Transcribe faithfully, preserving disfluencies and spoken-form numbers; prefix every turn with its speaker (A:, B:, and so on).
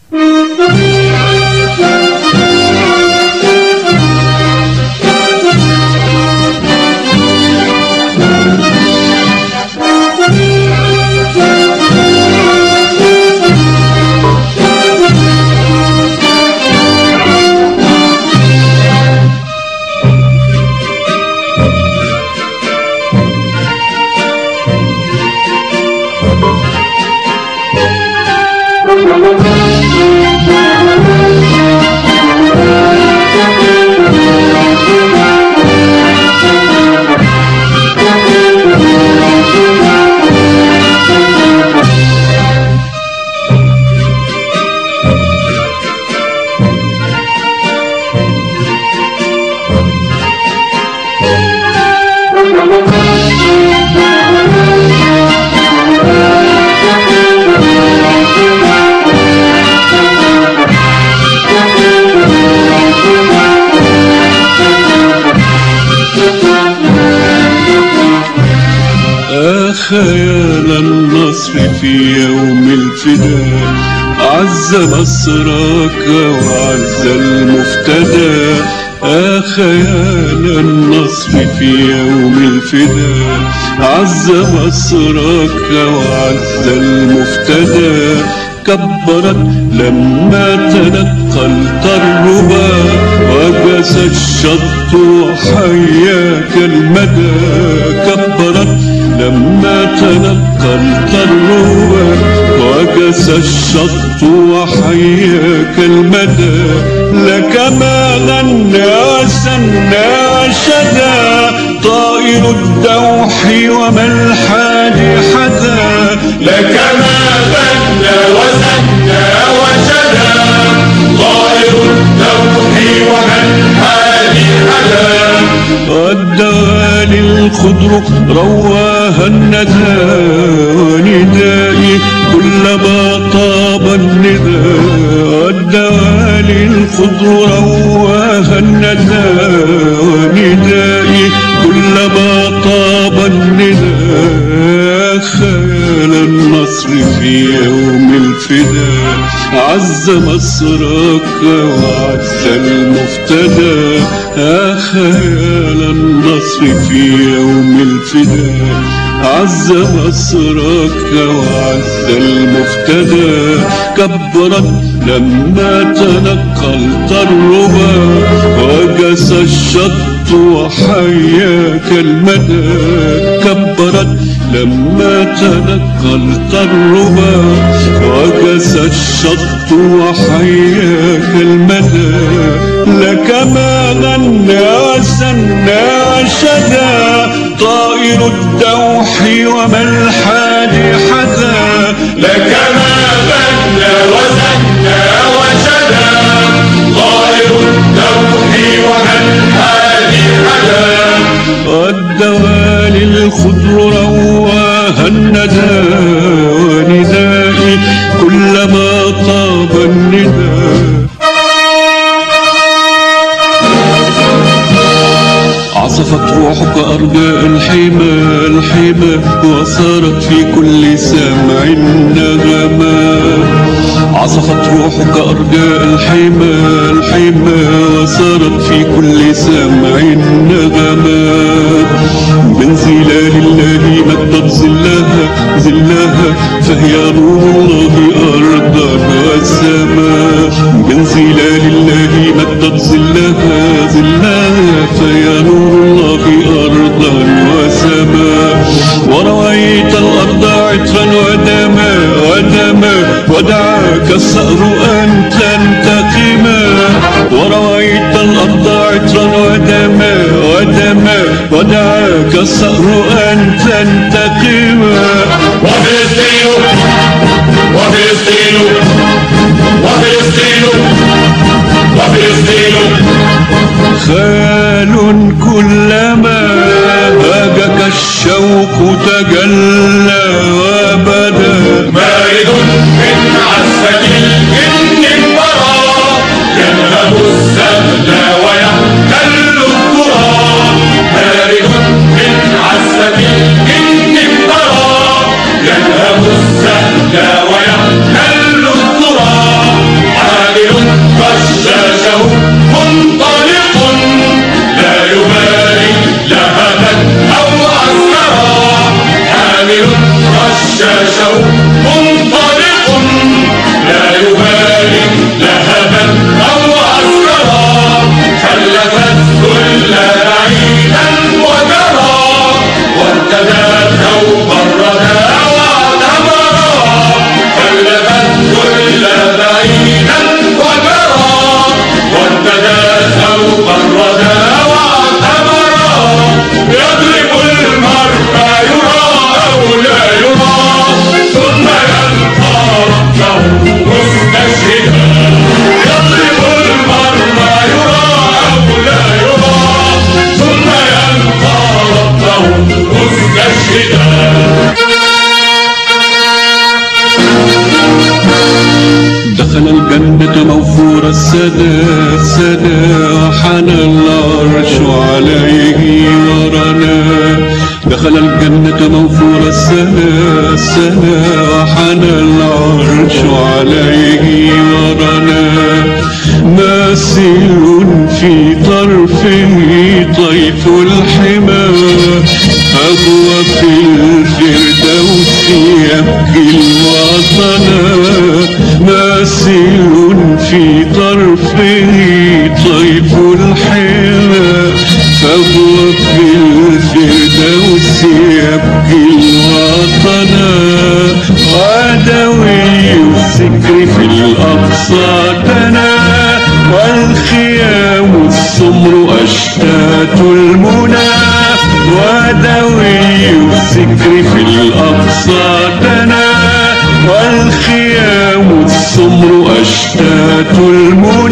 A: خيال النصر في يوم الفداء، عز نصرك وعز المفتدى. آه خيال النصر في يوم الفداء، عز نصرك وعز المفتدى. كبرت لما تنقلت الربا، وجس الشط وحياك المدى. كبرت لما تنقلت الربا، وجس الشط وحياك المدى. لك ما غنى وسنى وشدى، طائر الدوح وما الحادي حدا.
B: لك ما غنى وسنى وشدى، طائر الدوح وما الحادي حدا.
A: والدوالي الخضر رواها الندى، وندائي كلما طاب الندى. والدوالي الخضر رواها الندى، وندائي كلما طاب الندى. خيال النصر في يوم الفداء، عز نصرك وعز المفتدى. خيال النصر في يوم الفداء، عز نصرك وعز المفتدى. كبرت لما تنقلت الربا، وجس الشط وحياك المدى. كبرت لما تنقلت الربا، وجس الشط وحياك المدى. لك ما غنى وسنى وشدى، طائر الدوح وما الحادي حدا.
B: لك ما غنى وسنى وشدى، طائر الدوح وما الحادي حدا.
A: والدوالي الخضر رواها الندى، وندائي كلما طاب الندى. عصفت روحك أرجاء الحمى الحمى، وصارت في كل سمع نغمات. عصفت روحك أرجاء الحمى الحمى، وصارت في كل سمع نغمات. من ظلال الله مدت ظلها ظلها، فهي نور الله أرضا والسماء. من ظلال الله مدت ظلها ظلها، فهي نور الله أرضا وسماء. ورويت الأرض عطرا ودما ودما، ودعاك الصقر أن تنتقما. ورويت الأرض عطرا ودما ودما، ودعاك الصقر أن تنتقما.
B: وفلسطين وفلسطين وفلسطين وفلسطين،
A: خال كلما هاجك الشوق تجلى وبدا.
B: مارد من عسل الجن الورى، ينهب السهل ويحتل التراب. مارد من عسل الجن الورى، ينهب السهل ويحتل التراب.
A: الجنة موفور السنة السنة وحنى العرش عليه ورنا. دخل الجنة موفور السنة السنة وحنى العرش عليه ورنا. ماسل في طرفه طيف الحمى فهو في الفردوس يبكي الوطن. ماسل في طرفه طيف الحمى فهو في الفردوس يبكي الوطن. ودوي الذكر في الأقصى دنا والخيام السمر أشتات المنى. ودوي الذكر في الأقصى دنا والخيام السمر أشتات المنى.